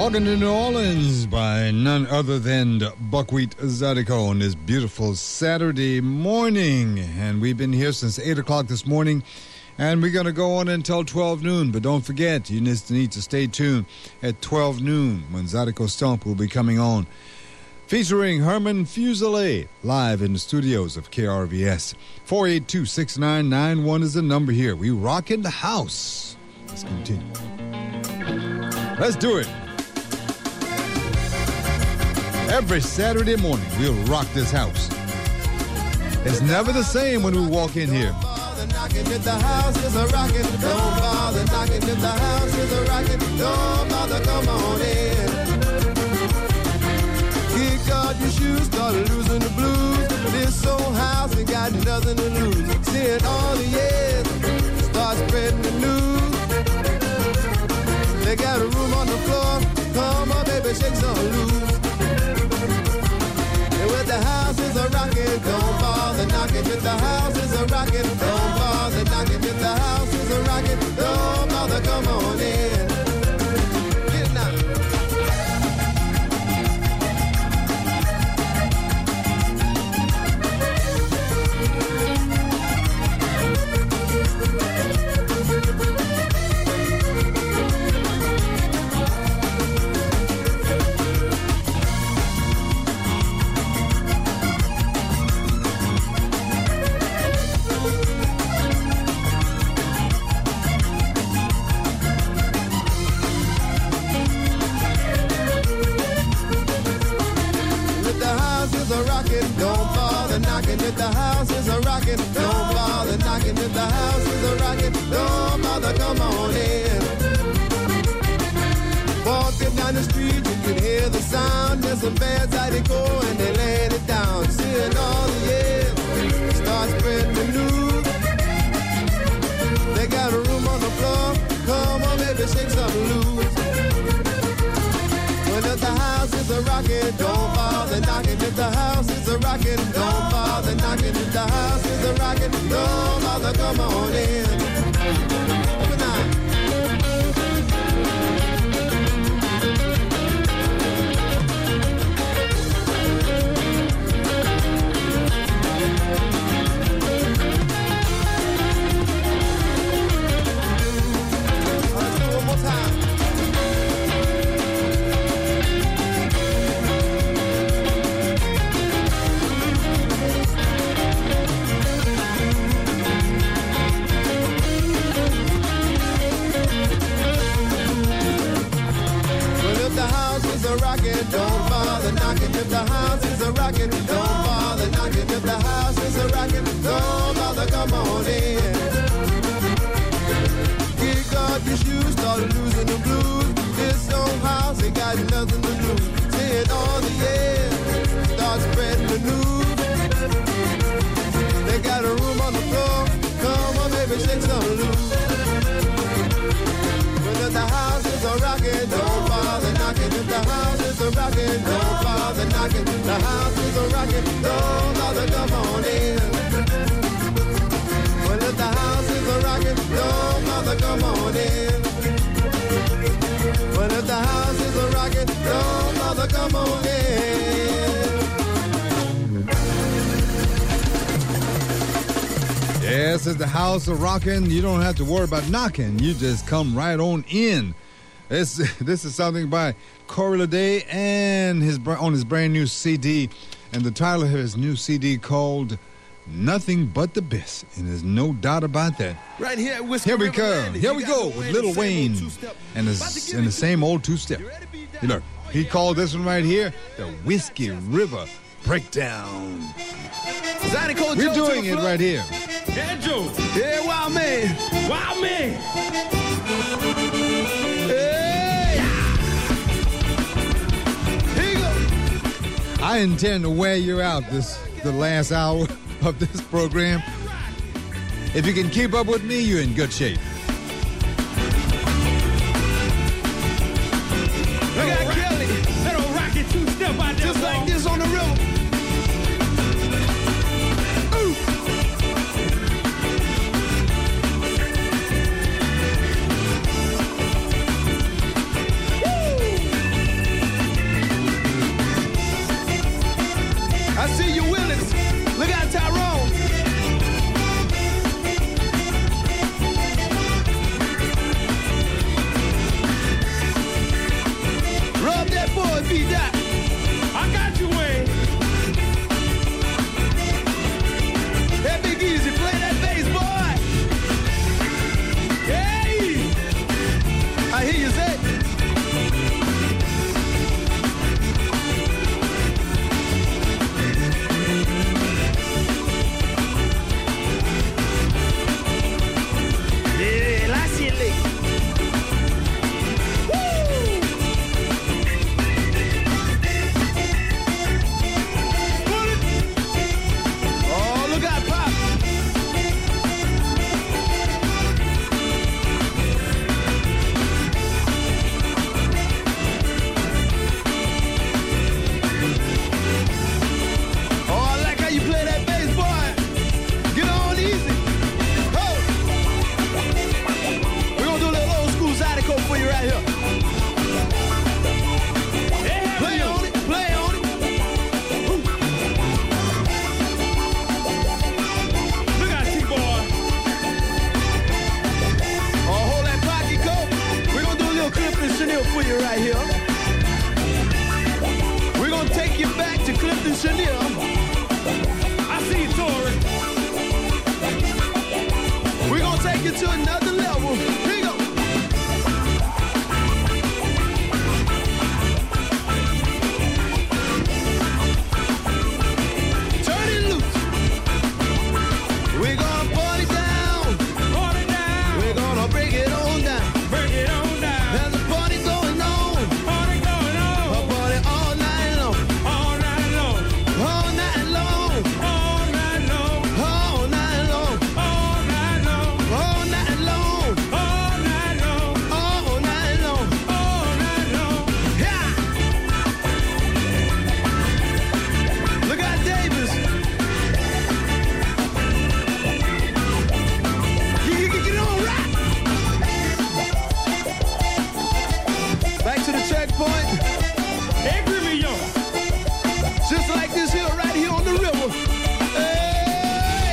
Walking to New Orleans by none other than Buckwheat Zydeco on this beautiful Saturday morning. And we've been here since 8 o'clock this morning, and we're going to go on until 12 noon. But don't forget, you just need to stay tuned at 12 noon when Zydeco Stomp will be coming on, featuring Herman Fuselier live in the studios of KRVS. 482-6991 is the number here. We rock in the house. Let's continue. Let's do it. Every Saturday morning, we'll rock this house. It's never the same when we walk in here. Don't bother knocking if the house is a rockin'. Don't bother knocking if the house is a rockin'. Don't bother, come on in. Kick out your shoes, start losing the blues. This old house ain't got nothing to lose. Seeing all the years, start spreading the news. They got a room on the floor. Come on, baby, shake some loose. With the house is a rockin', don't bother knocking. With the house is a rockin', don't bother knocking. With the house is a rockin', don't bother, come on in. Get it now. Don't bother knocking if the house is a rockin'. Don't bother knocking if the house is a rockin'. Don't bother, come on in. Walking down the street, you can hear the sound. There's some bands out they go and they laying it down. Seeing all the years, start spreading the news. They got a room on the floor. Come on, baby, shake something loose. When if the house is a rockin', don't bother knocking. If the house is a rockin', don't bother knocking. If the house is a rockin', don't bother, come on in. Good night. Let's do it one more time. Don't bother knocking if the house is a rockin'. Don't bother knocking if the house is a rockin'. Don't bother, come on in. Kick off your shoes, start losing the blues. This old house ain't got nothing to lose. See it all the years, start spreading the news. They got a room on the floor. Come on, baby, shake some loose. When the house is a rockin', don't bother knocking. If the house is a rockin', don't bother knocking. The house is a rockin', don't bother, come on in. Well, if the house is a rockin', don't bother, come on in. Well, if the house is a rockin', don't bother, come on in. Yes, it's the house of rockin'. You don't have to worry about knocking. You just come right on in. This is something by Corey Lede and on his brand new CD, and the title of his new CD called Nothing But the Best, and there's no doubt about that. Right here, here we come. Here we go with Lil Wayne and the same old two-step. You look, he called this one right here the Whiskey River Breakdown. We're doing it right here. Yeah, Joe. Yeah, wild man. Wild man. Hey. Here you go. I intend to wear you out the last hour of this program. If you can keep up with me, you're in good shape. Look at Kelly. Little rocket two-step out there. Just like this on the river. deal for you right here. We're gonna take you back to Clifton Chenier. I see you, Tori. We're gonna take you to another level. Here you go. Turn it loose. We're gonna party down. Party down. We're gonna break it on down. Break it on down. There's a party going on. Party going on. A party all night long. All night long. All night long. All night long. All night long. All night long. All night long. All night long. All night long. All night long. Yeah. Look at Davis. Get on right. Back to the checkpoint. Hey, Grimmy, just like this here, right here on the river. Hey!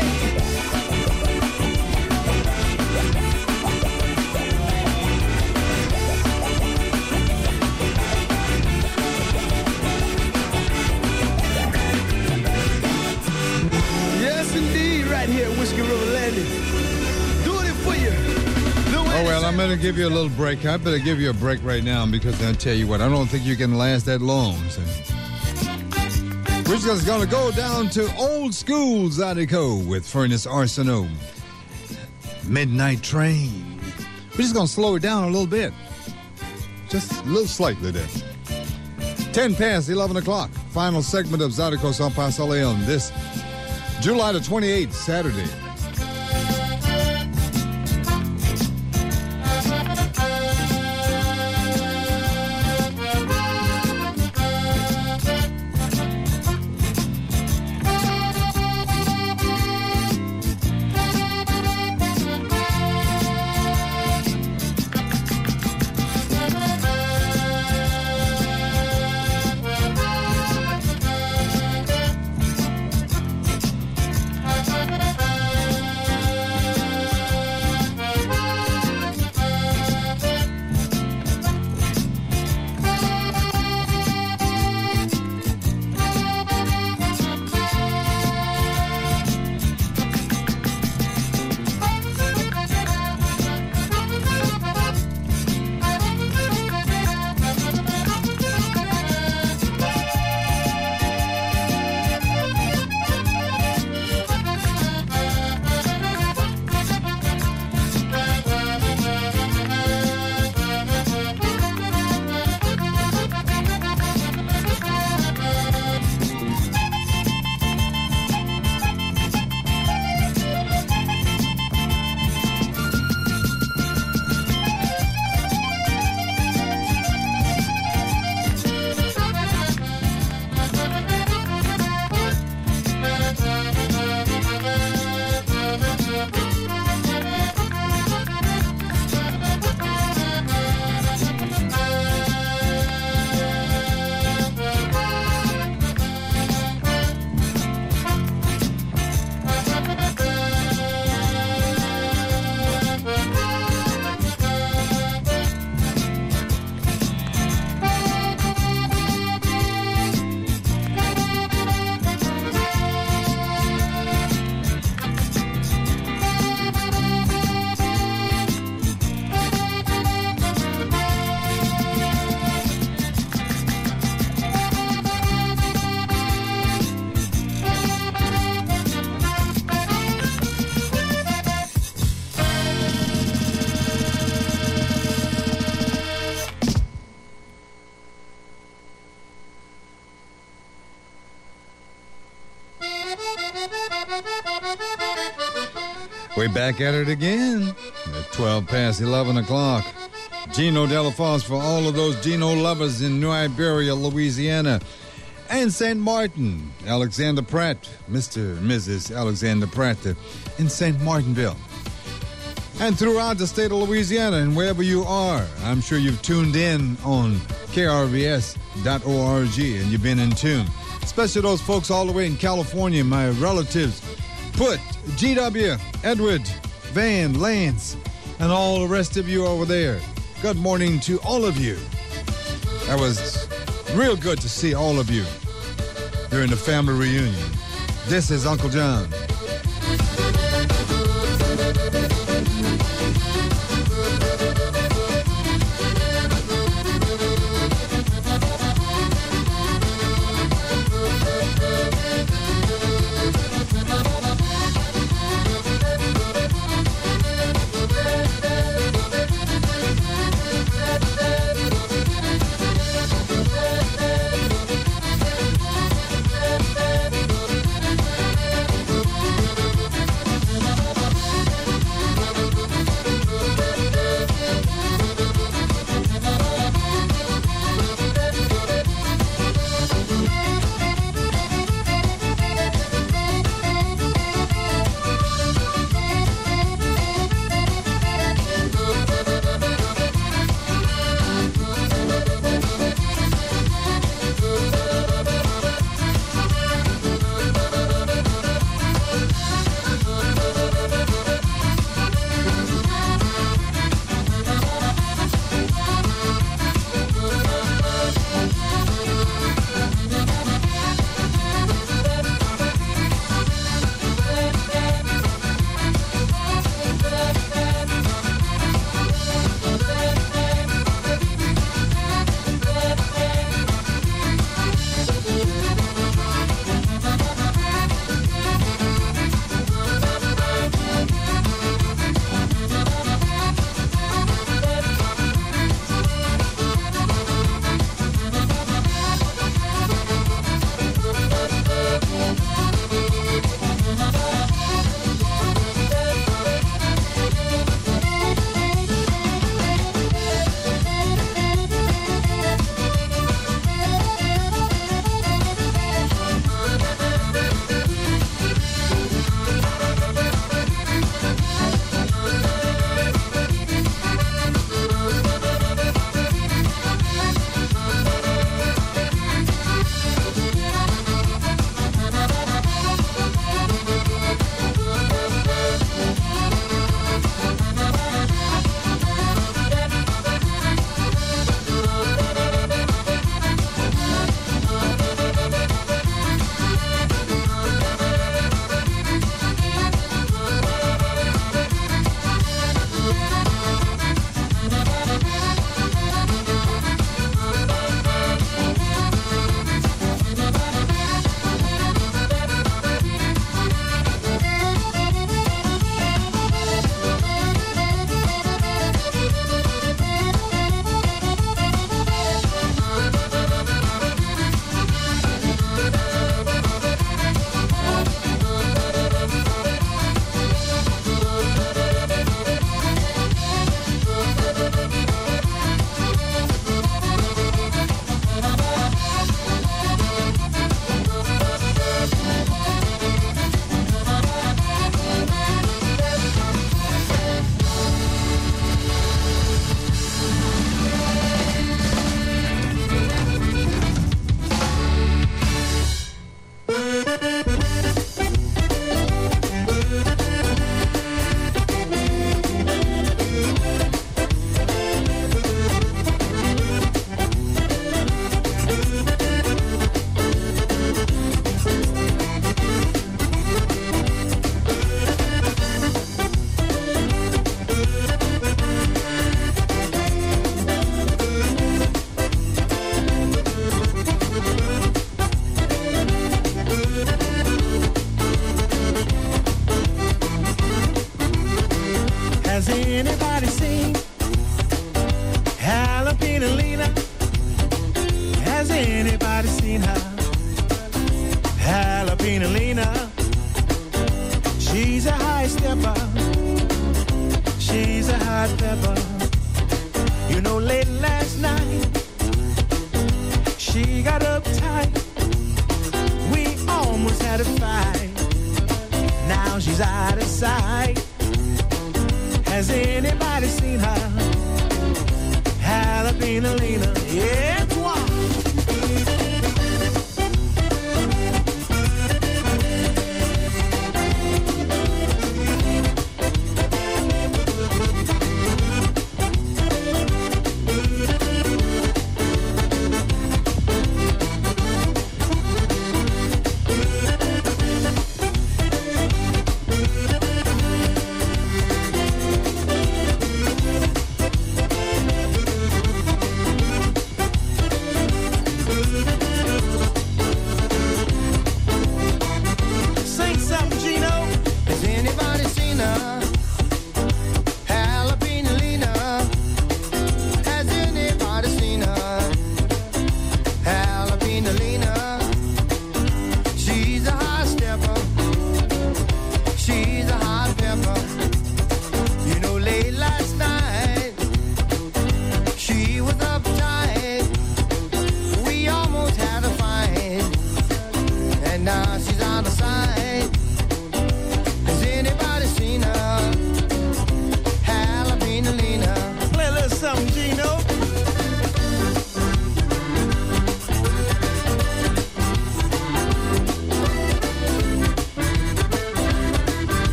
Yes, indeed, right here at Whiskey River Landing. Doing it for you. Oh, well, I'm going to give you a little break. I better give you a break right now because I'll tell you what, I don't think you can last that long. So. We're just going to go down to old school Zydeco with Furnace Arsenault. Midnight Train. We're just going to slow it down a little bit. Just a little slightly there. 10 past 11 o'clock. Final segment of Zydeco San Paso Leon this July the 28th, Saturday. We're back at it again at 12 past 11 o'clock. Gino Delafosse for all of those Gino lovers in New Iberia, Louisiana, and St. Martin. Alexander Pratt, Mr. and Mrs. Alexander Pratt in St. Martinville. And throughout the state of Louisiana and wherever you are, I'm sure you've tuned in on krvs.org and you've been in tune. Especially those folks all the way in California, my relatives, Put, GW, Edward, Van, Lance, and all the rest of you over there. good morning to all of you. That was real good to see all of you during the family reunion. This is Uncle John.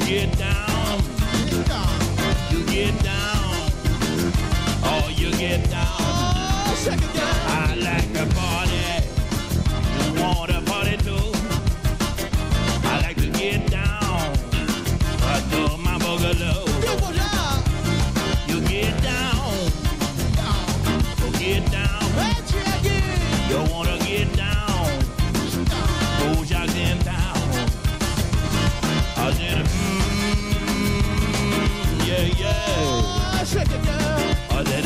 get down. You get down. Oh, you get down. I like to party. You want to party too? I like to get down. I do my boogaloo. You get down. Get down. You want to get down. Who's out in town? I said, yeah, yeah. Shake it, girl. I said,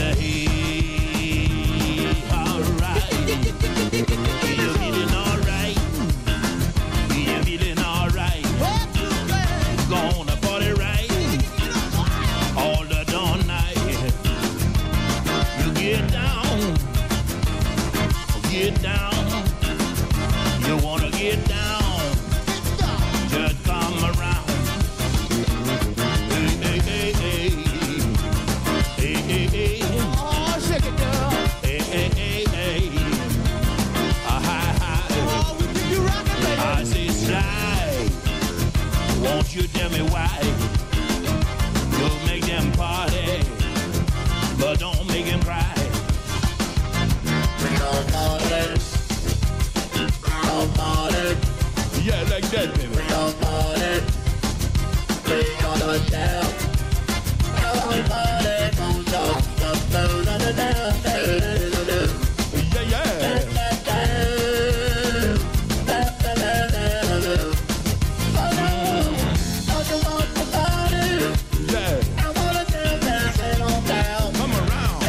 hey, all right. You feeling all right? You feeling all right? Gonna party right all the darn night. You get down. Get down. You wanna get down? Just come around. Hey, hey, hey, hey. Hey, hey, hey. Oh, shake it, girl. Hey, hey, hey, hey. Hi, hi. Oh, we keep you rocking, baby. I say slide. Won't you tell me why? You make them party, but don't make them cry. Yeah, like that, baby. Yeah, yeah. Yeah. Come around.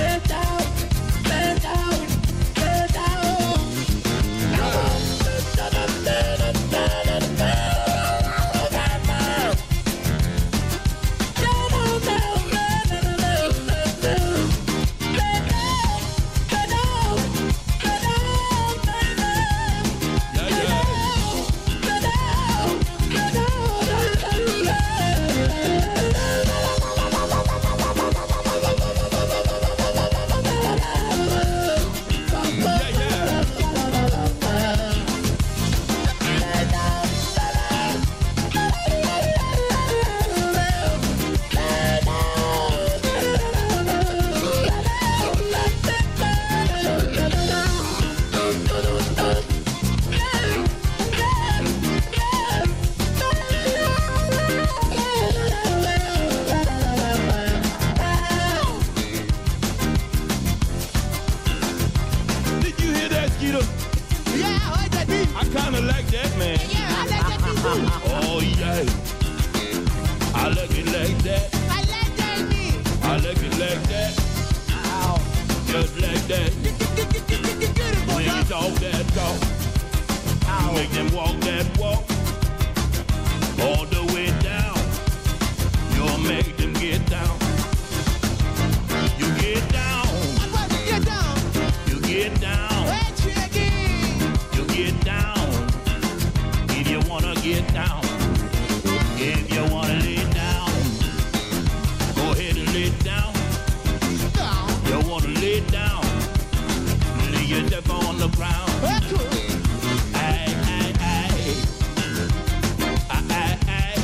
Did you hear that, Skeeter? Yeah, I heard that beat. I kind of like that, man. Yeah, I like that beat too. Oh, yeah. I like it like that. I like that beat. I like it like that. Just like that. Get it, boy. When you talk that talk, you make them walk that walk. All the way down, you'll make them get down. You get down, Get down. you get down, Hey, check it. you get down. If you wanna get down, if you wanna lay down, go ahead and lay down. Down. You wanna lay down, lay yourself on the ground. Hey, cool. Aye, aye, aye. Aye, aye, aye.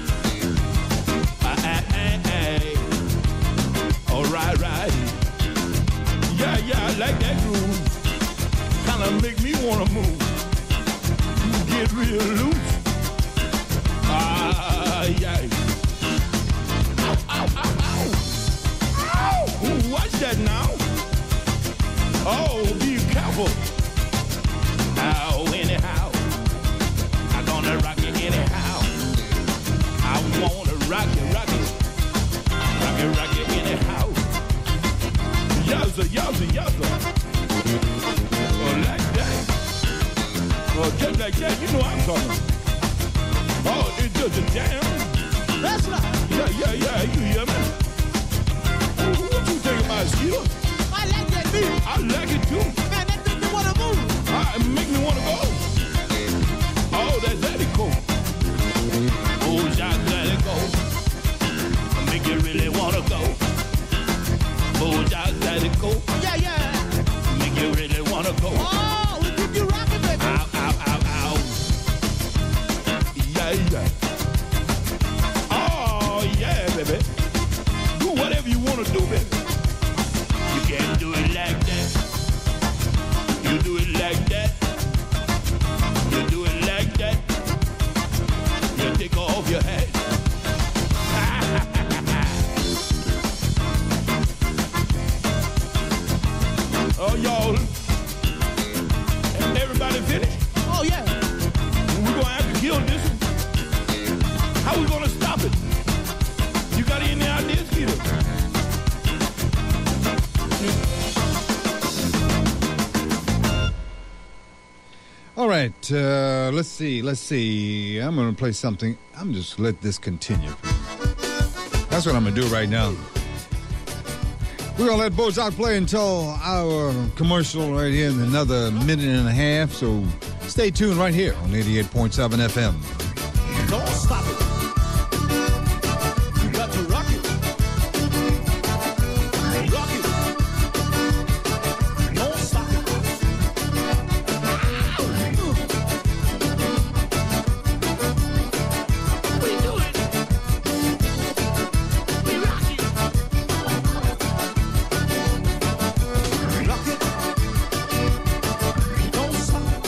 Aye, aye, aye, aye. All right, right. Yeah, yeah, I like that groove. Kinda make me wanna move. Get real loose. Ah, yeah. Ow, ow, ow, ow. Ow! Ooh, watch that now. Oh, be careful. Ow, anyhow. I'm gonna rock it anyhow. I wanna rock it, rock it. Rock it, rock it anyhow. Yowza, yowza, yowza. Oh, like that. Oh, just like that, you know I'm talking. Oh, it's just a jam. That's right. Yeah, yeah, yeah, you hear me? What you think about it, Skeeter? I like that beat. I like it too. Man, that make me wanna move. It make me wanna go. Oh, that's let it go. Oh, just let it go. Make you really wanna go. Oh, just let it go. Yeah, yeah. Make you really wanna go. Oh, we keep you rocking, baby. Ow, ow, ow, ow. Yeah, yeah. Oh, right, let's see. I'm going to play something. I'm just let this continue. That's what I'm going to do right now. We're going to let Bozak play until our commercial right here in another minute and a half. So stay tuned right here on 88.7 FM. Don't stop it. You got to rock it. Rock it. Don't stop it. We do it. We rock it. Rock it. Don't stop it.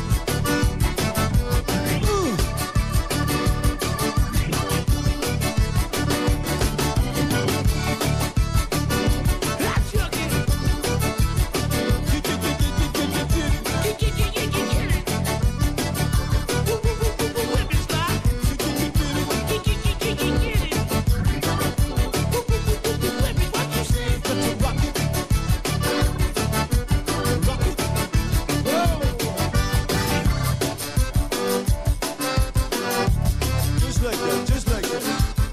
Just like that.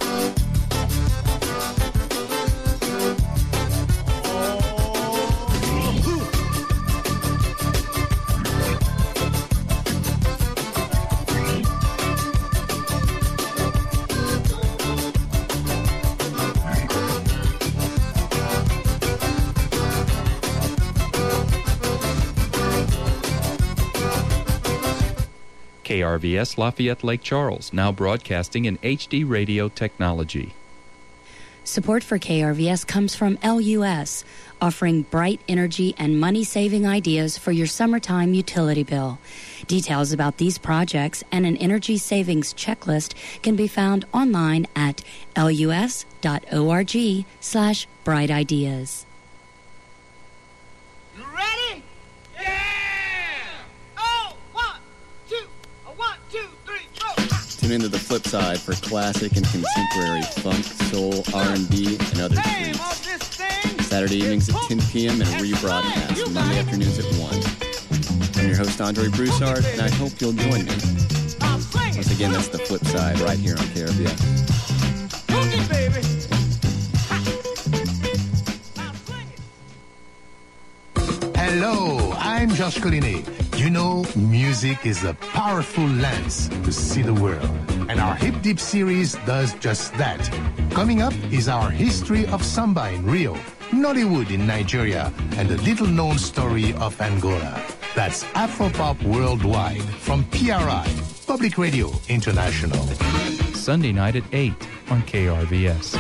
KRVS Lafayette Lake Charles, now broadcasting in HD radio technology. Support for KRVS comes from LUS, offering bright energy and money-saving ideas for your summertime utility bill. Details about these projects and an energy savings checklist can be found online at lus.org/brightideas. You ready? Yeah! Oh, 1, 2, 3, 4. Tune into the flip side for classic and contemporary funk, soul, R&B, and other Name treats. of this thing. Saturday evenings at 10 p.m. and rebroadcast Monday afternoons at 1. I'm your host, Andre Broussard, and I hope you'll join me. Now sing it. Once again, that's the flip side right here on KRBS. Hook it, baby. Ha. Now sing it. Hello, I'm Josh Collinet. You know, music is a powerful lens to see the world. And our Hip Deep series does just that. Coming up is our history of samba in Rio, Nollywood in Nigeria, and the little-known story of Angola. That's Afropop Worldwide from PRI, Public Radio International. Sunday night at 8 on KRVS.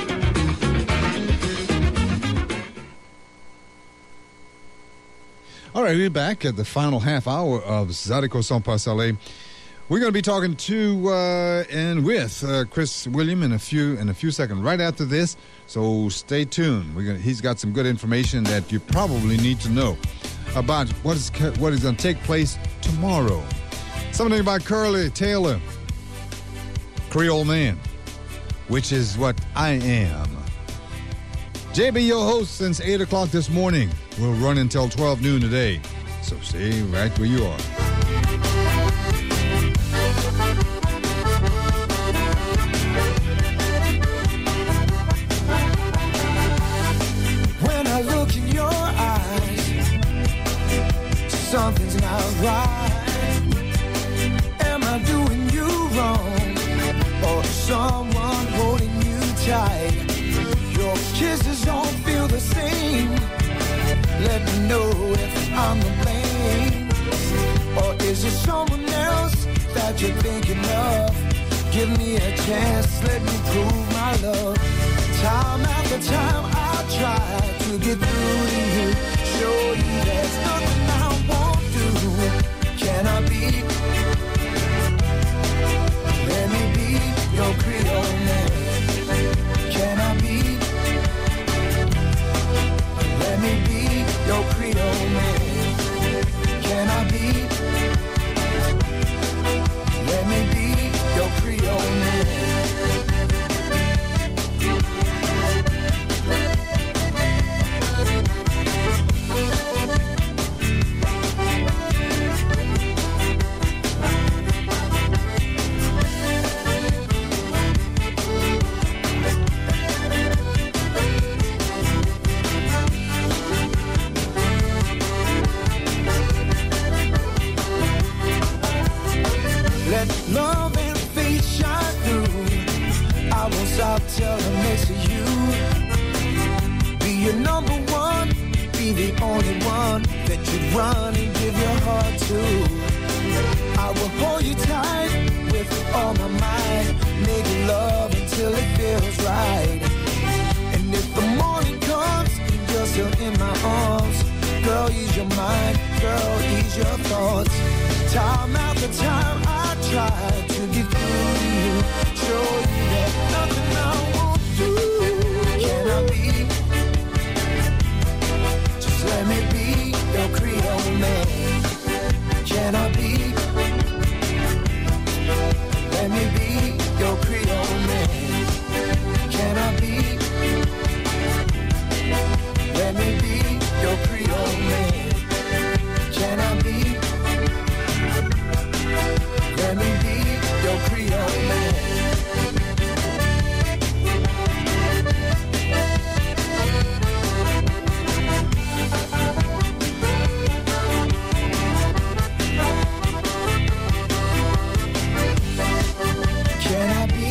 All right, we're back at the final half hour of Zydeco Sans Passerelle. We're going to be talking to and with Chris William in a few seconds right after this. So stay tuned. He's got some good information that you probably need to know about what is going to take place tomorrow. Something about Curly Taylor, Creole Man, which is what I am. JB, your host since 8 o'clock this morning. We'll run until 12 noon today. So stay right where you are. When I look in your eyes, something's not right. Am I doing you wrong? Or is someone holding you tight? Your kisses don't feel the same. Let me know if I'm to blame. Or is it someone else that you're thinking of? Give me a chance, let me prove my love. Time after time I try to get through to you. Show you there's nothing I won't do. Can I be? Let me be your Creole man. Can I be? Let me be your Creole man. Can I be? Let me be your Creole man. I'll tell them it's you. Be your number one, be the only one that you run and give your heart to. I will hold you tight with all my might, make love until it feels right. And if the morning comes and you're still in my arms, girl, ease your mind, girl, ease your thoughts. Time after time I try to get through to you, show you that nothing I won't do. Can I be? Just let me be your Creole man. Can I be? Let me be your Creole man. Can I be? Let me be your Creole man. Can I be? Let me be your Creole man. Can I be?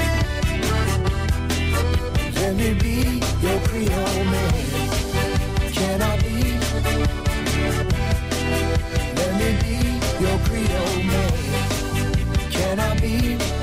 Let me be your Creole man. Can I be? Let me be your Creole man. Can I be?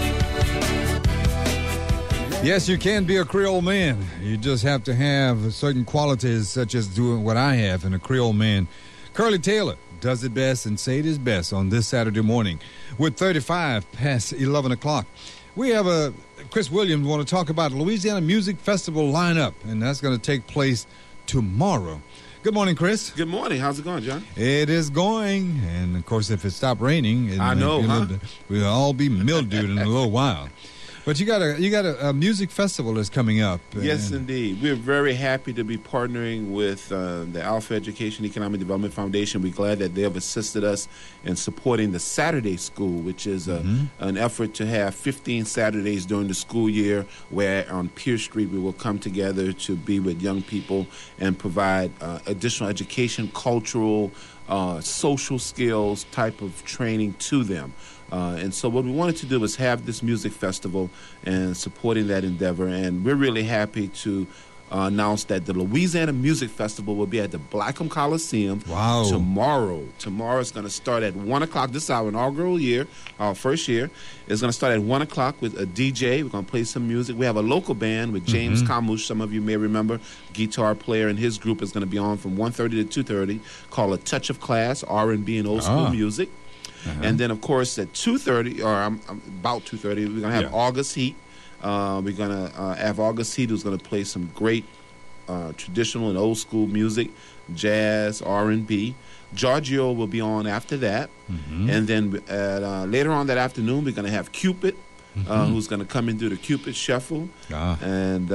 Yes, you can be a Creole man. You just have to have certain qualities, such as doing what I have in a Creole man. Curly Taylor does it best and say it is best on this Saturday morning with 35 past 11 o'clock. We have Chris Williams want to talk about Louisiana Music Festival lineup, and that's going to take place tomorrow. Good morning, Chris. Good morning. How's it going, John? It is going, and of course, if it stopped raining, I know, huh? We'll all be mildewed in a little while. But you got a music festival that's coming up. Yes, indeed. We're very happy to be partnering with the Alpha Education Economic Development Foundation. We're glad that they have assisted us in supporting the Saturday School, which is an effort to have 15 Saturdays during the school year where on Pierce Street we will come together to be with young people and provide additional education, cultural, social skills type of training to them. And so what we wanted to do was have this music festival and supporting that endeavor. And we're really happy to announce that the Louisiana Music Festival will be at the Blackham Coliseum tomorrow. Tomorrow is going to start at 1 o'clock. This is our inaugural year, our first year. It's going to start at 1 o'clock with a DJ. We're going to play some music. We have a local band with James Kamush. Some of you may remember, guitar player, and his group is going to be on from 1:30 to 2:30 called A Touch of Class, R&B and old school music. And then, of course, at 2:30, or about 2:30, we're going to have August Heat. We're going to have August Heat, who's going to play some great traditional and old school music, jazz, R&B. Giorgio will be on after that. And then later on that afternoon, we're going to have Cupid, who's going to come and do the Cupid Shuffle and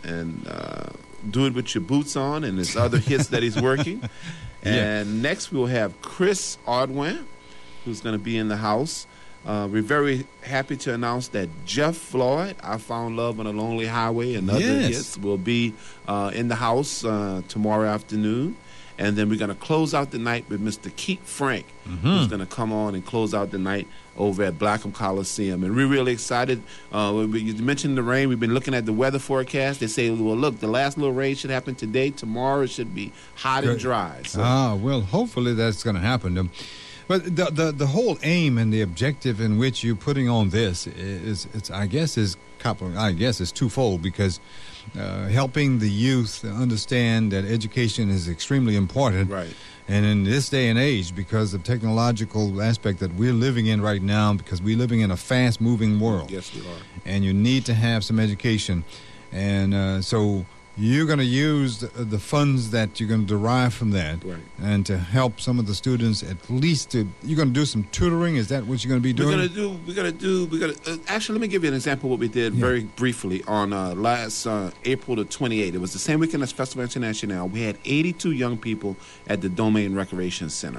do it with your boots on and his other hits that he's working. And next, we'll have Chris Ordwin, who's going to be in the house. We're very happy to announce that Jeff Floyd, I Found Love on a Lonely Highway, and other hits will be in the house tomorrow afternoon. And then we're going to close out the night with Mr. Keith Frank, who's going to come on and close out the night over at Blackham Coliseum. And we're really excited. You mentioned the rain. We've been looking at the weather forecast. They say, well, look, the last little rain should happen today. Tomorrow it should be hot and dry. So. Well, hopefully that's going to happen. But the whole aim and the objective in which you're putting on this is twofold, because helping the youth understand that education is extremely important. Right. And in this day and age, because of technological aspect that we're living in right now, because we're living in a fast-moving world. Yes, we are. And you need to have some education. And so you're going to use the funds that you're going to derive from that, and to help some of the students at least you're going to do some tutoring. Is that what you're going to be doing? Actually, let me give you an example of what we did very briefly on last April the 28th. It was the same weekend as Festival International. We had 82 young people at the Domain Recreation Center.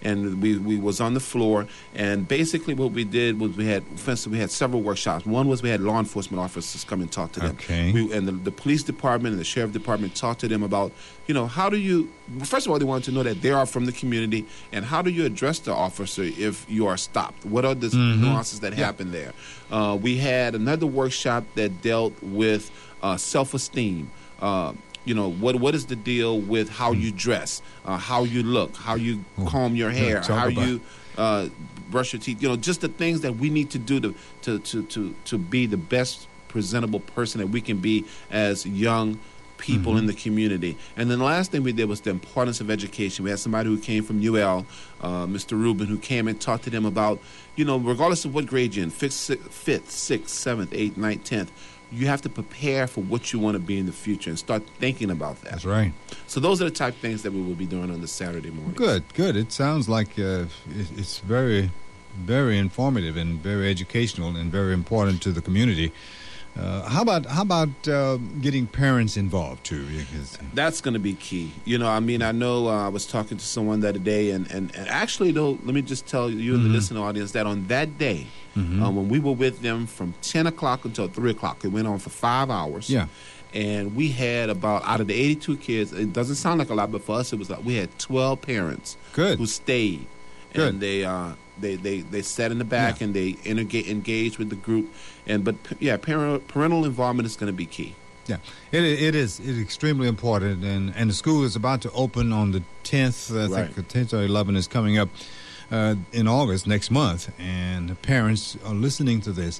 and we was on the floor. And basically, what we did was we had several workshops. One was we had law enforcement officers come and talk to them. Okay. And the police department and the sheriff department talked to them about, how do you, first of all, they wanted to know that they are from the community, and how do you address the officer if you are stopped? What are the nuances that happen there? We had another workshop that dealt with self-esteem. What is the deal with how you dress, how you look, how you comb your hair, how you brush your teeth? Just the things that we need to do to be the best presentable person that we can be as young people in the community. And then the last thing we did was the importance of education. We had somebody who came from UL, Mr. Rubin, who came and talked to them about, regardless of what grade you're in, 5th, 6th, 7th, 8th, 9th, 10th, you have to prepare for what you want to be in the future and start thinking about that. That's right. So those are the type of things that we will be doing on the Saturday morning. Good. It sounds like it's very, very informative and very educational and very important to the community. How about getting parents involved too? Because that's going to be key. I know I was talking to someone the other day, and actually, though, let me just tell you and the listening audience that on that day, when we were with them from 10 o'clock until 3 o'clock, it went on for 5 hours. Yeah. And we had out of the 82 kids, it doesn't sound like a lot, but for us, it was we had 12 parents who stayed. Good. And they sat in the back and they engaged with the group. Parental involvement is going to be key. Yeah, it is. It's extremely important, and the school is about to open on the 10th. I think the 10th or 11th is coming up in August next month, and the parents are listening to this.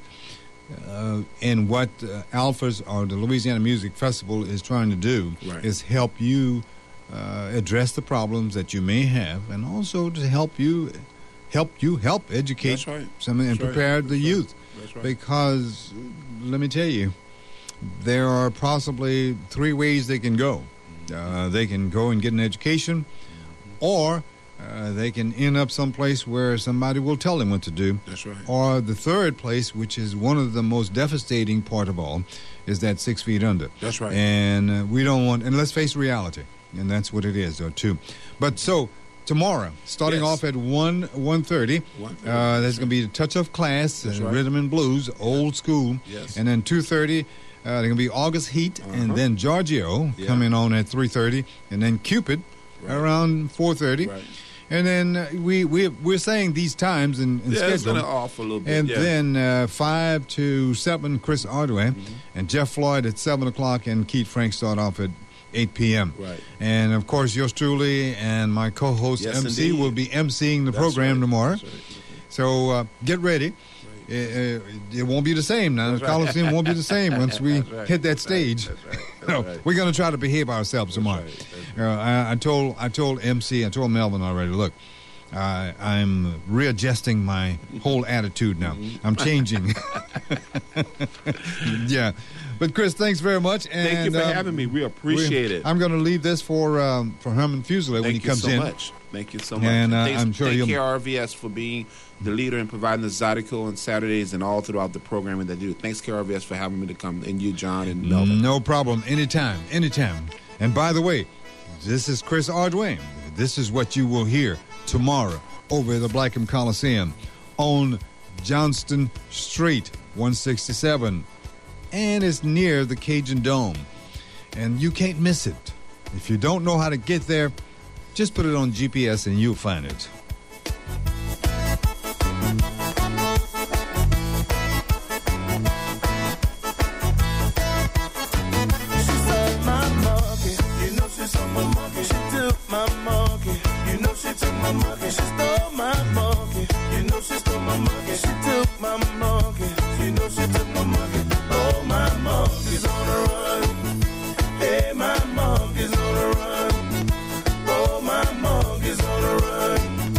And what Alphas or the Louisiana Music Festival is trying to do is help you address the problems that you may have, and also to help educate some and prepare the youth. That's right. Because let me tell you, there are possibly 3 ways they can go. They can go and get an education, or they can end up someplace where somebody will tell them what to do. That's right. Or the third place, which is one of the most devastating part of all, is that 6 feet under. That's right. And we don't want, and let's face reality, and that's what it is, or 2. But so tomorrow, starting off at 1:30, there's going to be a touch of class, rhythm and blues, old school. Yes. And then 2:30, there's going to be August Heat, and then Giorgio coming on at 3:30, and then Cupid around 4:30. Right. And then we're saying these times in schedule. It's going to off a little bit. And then 5 to 7, Chris Ordway, and Jeff Floyd at 7 o'clock, and Keith Frank start off at 8 p.m. Right. And, of course, yours truly and my co-host MC will be emceeing the program tomorrow. That's right. So get ready. Right. It won't be the same now. The Coliseum won't be the same once we hit that stage. We're going to try to behave ourselves tomorrow. I told MC, I told Melvin already, look, I'm readjusting my whole attitude now. I'm changing. Yeah. But, Chris, thanks very much. And, thank you for having me. We appreciate it. I'm going to leave this for Herman Fuselier when he comes in. Thank you so much. And I'm sure thank KRVS for being the leader in providing the Zydeco on Saturdays and all throughout the programming that they do. Thanks, KRVS, for having me to come, and you, John, and Melvin. No problem. Anytime. And by the way, this is Chris Ordway. This is what you will hear tomorrow over at the Blackham Coliseum on Johnston Street, 167. And it's near the Cajun Dome. And you can't miss it. If you don't know how to get there, just put it on GPS and you'll find it. Monkeys on the run.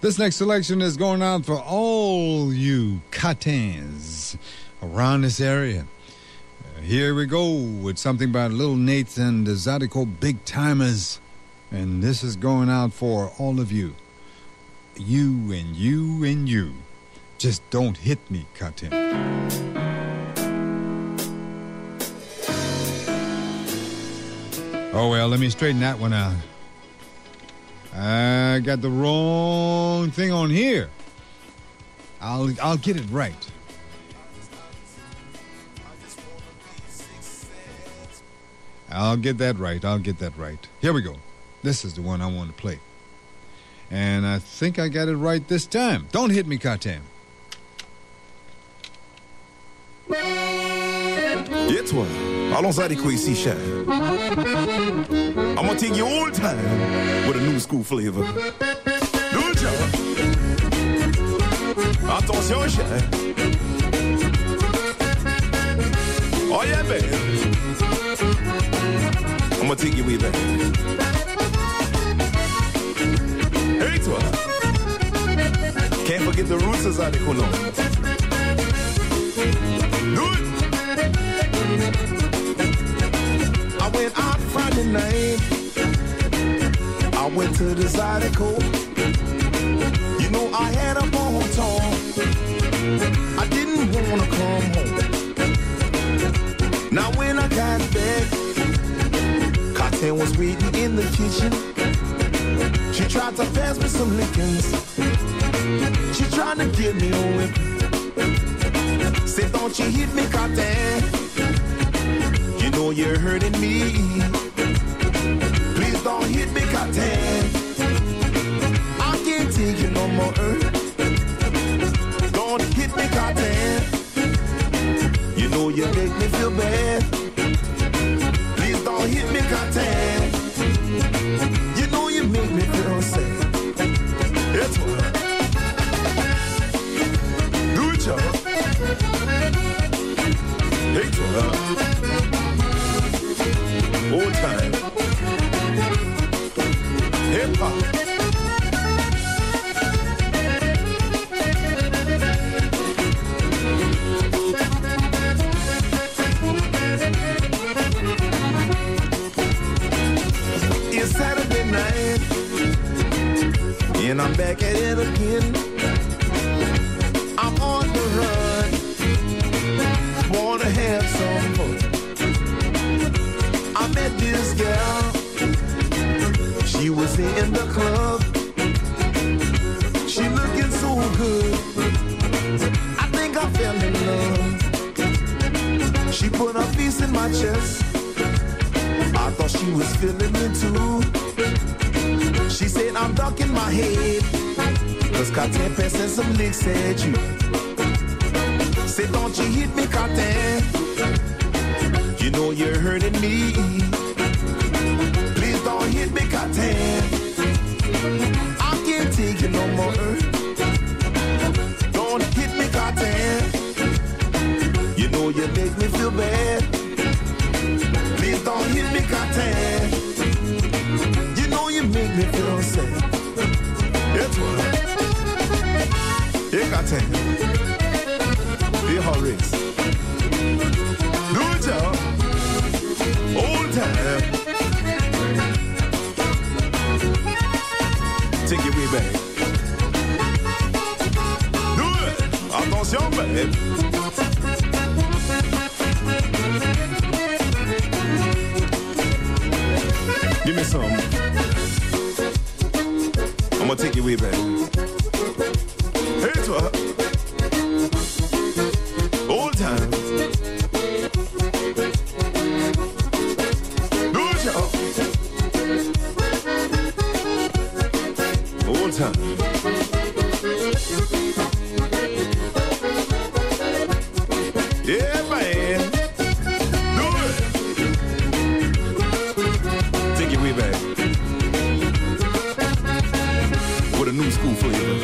This next selection is going out for all you Catans around this area. Here we go with something by Little Nate and the Zydeco Big Timers. And this is going out for all of you. You and you and you. Just don't hit me, Catan. Oh, well, let me straighten that one out. I got the wrong thing on here. I'll get it right. I'll get that right. I'll get that right. Here we go. This is the one I want to play. And I think I got it right this time. Don't hit me, Catan. Yeah, toi, allons Zydeco ici, cher. I'm gonna take you old time with a new school flavor. Good job. Attention, cher. Oh yeah, baby. I'm gonna take you way back. Hey, toi. Can't forget the roots of Zydeco, no. Good. I went out Friday night. I went to the Zydeco. You know I had a bon talk. I didn't wanna come home. Now when I got back, Catan was waiting in the kitchen. She tried to pass me some lickings. She tried to get me a whip. Said, don't you hit me, Catan. You know you're hurting me. Please don't hit me, Catan. I can't take it no more. Don't hit me, Catan. You know you make me feel bad. Please don't hit me, Catan. You know you make me feel sad. It's what. Good job. Hey, toi. Old time. Hip hop. It's Saturday night, and I'm back at it again. I'm on the run. Wanna have some fun. I met this girl. She was in the club. She looking so good. I think I fell in love. She put her face in my chest. I thought she was feeling me too. She said I'm ducking my head, cause Catan passing some licks at you. Say, don't you hit me, Catan. You know you're hurting me. Please don't hit me, Catan. I can't take it no more. Don't hit me, Catan. You know you make me feel bad. Please don't hit me, Catan. You know you make me feel sad. It's what. Hey, Catan. Hey, Horace. Good job. Old time. Take it way back. Do it. Attention, babe. Give me some. I'm gonna take you way back. Hey, toi. Old times. Good job. Old time. Yeah, man. Do it. Take it way back. With a new school flavor.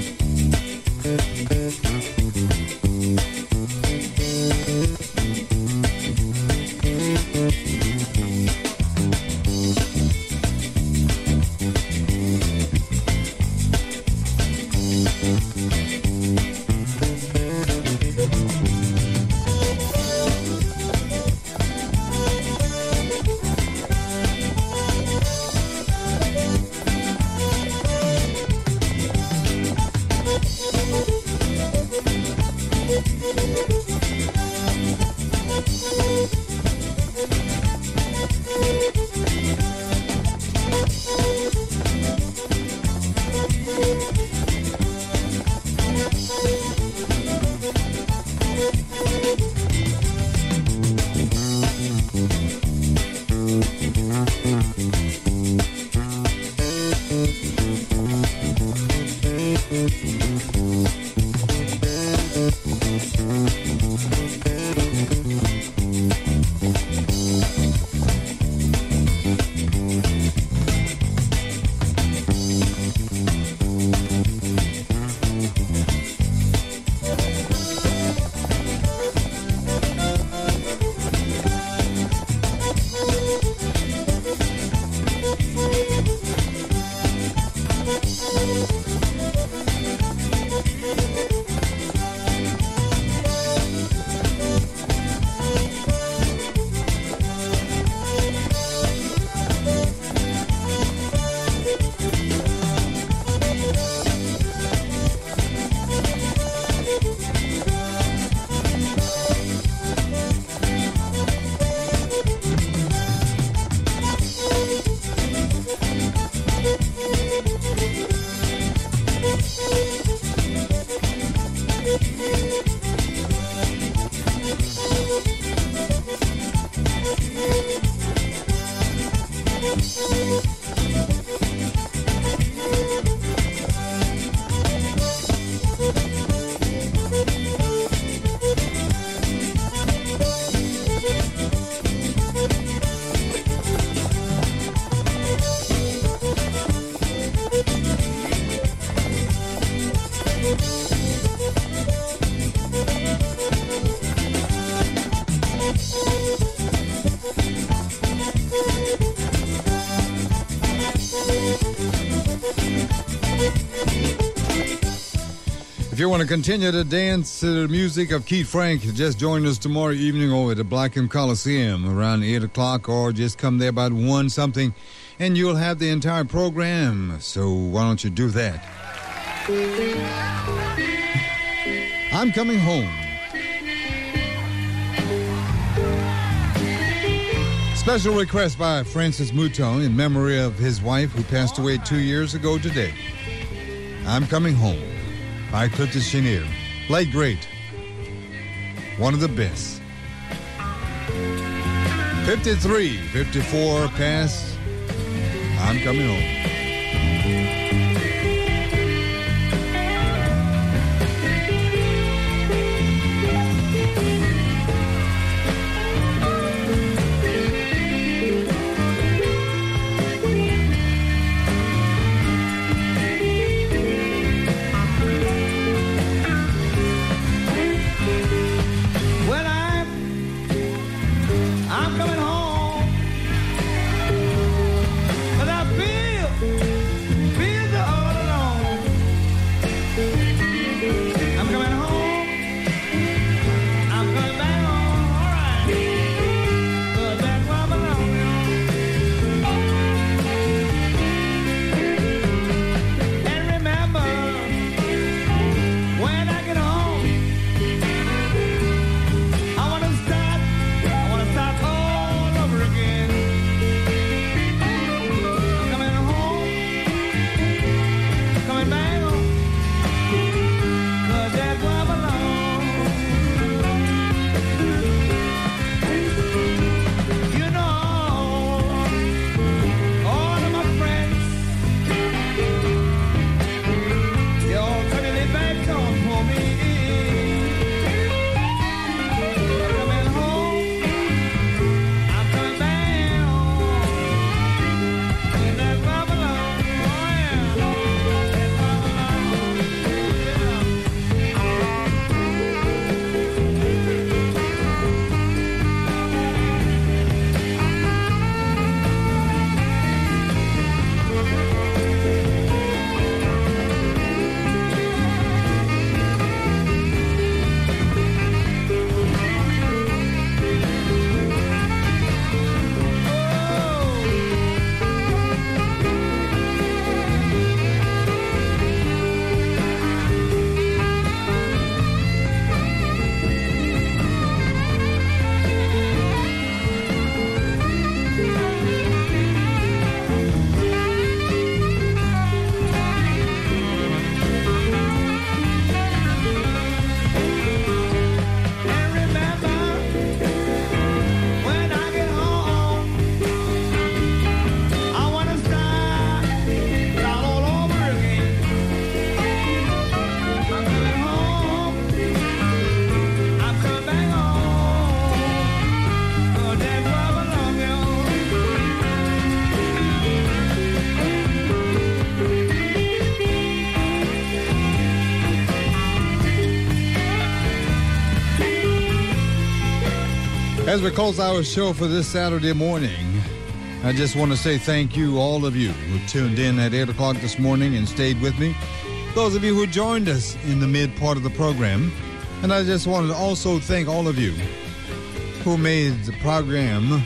If you want to continue to dance to the music of Keith Frank, just join us tomorrow evening over at the Blackham Coliseum around 8 o'clock, or just come there about 1 something, and you'll have the entire program. So why don't you do that? I'm Coming Home. Special request by Francis Mouton in memory of his wife who passed away 2 years ago today. I'm Coming Home by Clifton Chenier. Late great. One of the best. 53, 54 past. I'm coming home. I'm coming home, but I feel As we close our show for this Saturday morning, I just want to say thank you, all of you who tuned in at 8 o'clock this morning and stayed with me. Those of you who joined us in the mid part of the program. And I just wanted to also thank all of you who made the program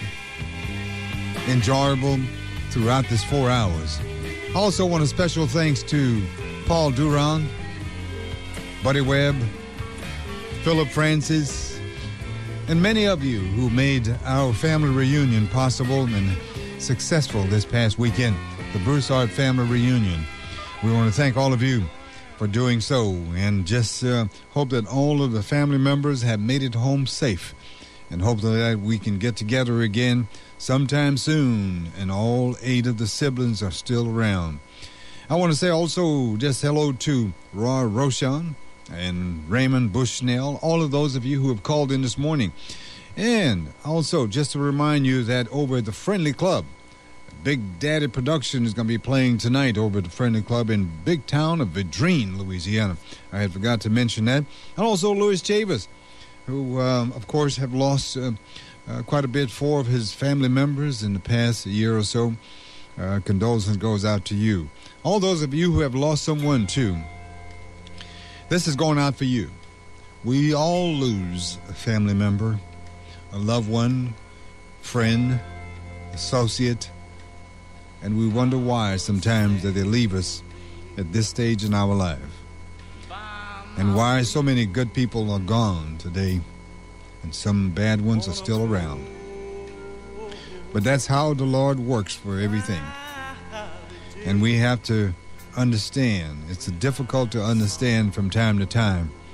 enjoyable throughout this 4 hours. I also want a special thanks to Paul Duran, Buddy Webb, Philip Francis, and many of you who made our family reunion possible and successful this past weekend, the Broussard family reunion. We want to thank all of you for doing so, and just hope that all of the family members have made it home safe, and hope that we can get together again sometime soon, and all 8 of the siblings are still around. I want to say also just hello to Roy Roshan and Raymond Bushnell, all of those of you who have called in this morning. And also, just to remind you that over at the Friendly Club, Big Daddy Production is going to be playing tonight over at the Friendly Club in big town of Vidrine, Louisiana. I had forgot to mention that. And also Louis Chavis, who, of course, have lost quite a bit, 4 of his family members in the past year or so. Condolences goes out to you. All those of you who have lost someone, too, this is going out for you. We all lose a family member, a loved one, friend, associate, and we wonder why sometimes that they leave us at this stage in our life, and why so many good people are gone today and some bad ones are still around. But that's how the Lord works for everything, and we have to understand. It's difficult to understand from time to time,